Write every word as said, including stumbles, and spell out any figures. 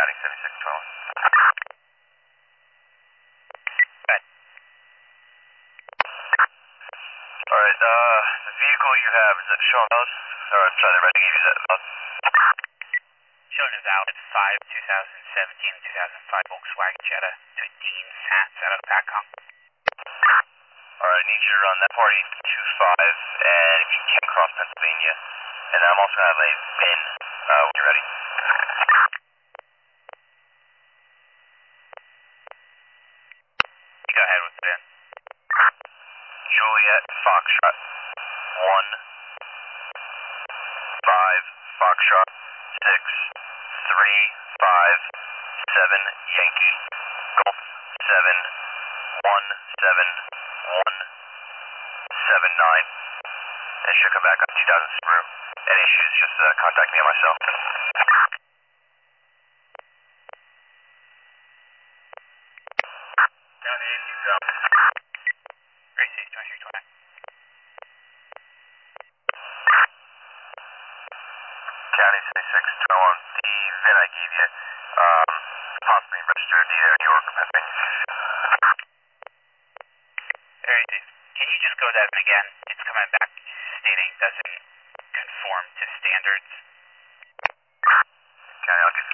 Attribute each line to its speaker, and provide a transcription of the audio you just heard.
Speaker 1: County seventy-six twenty-one. Alright, uh, the vehicle you have, is it showing those? Or, I'm sorry, they're ready to give you that.
Speaker 2: Showing is out at five, twenty seventeen, two thousand five Volkswagen Jetta, fifteen sats out of the Patcom.
Speaker 1: Alright, I need you to run that party two five, and if you can cross Pennsylvania, and I'm also going to have a pin uh, when you're ready.
Speaker 2: You go ahead with the pin.
Speaker 1: Juliet Foxtrot one five Foxtrot six three five seven Yankee Golf seven one seven one seven nine. And it should come back on two thousand Subaru. Any issues, just uh, contact me on my cell.
Speaker 2: County eighty-six up. Great, twenty-three twenty.
Speaker 1: County seventy-six twenty-one. The V I N I gave you, um, possibly registered to New York or Pennsylvania.
Speaker 2: Alright, can you just go that again? It's coming back stating doesn't conform to standards.
Speaker 1: County, I'll get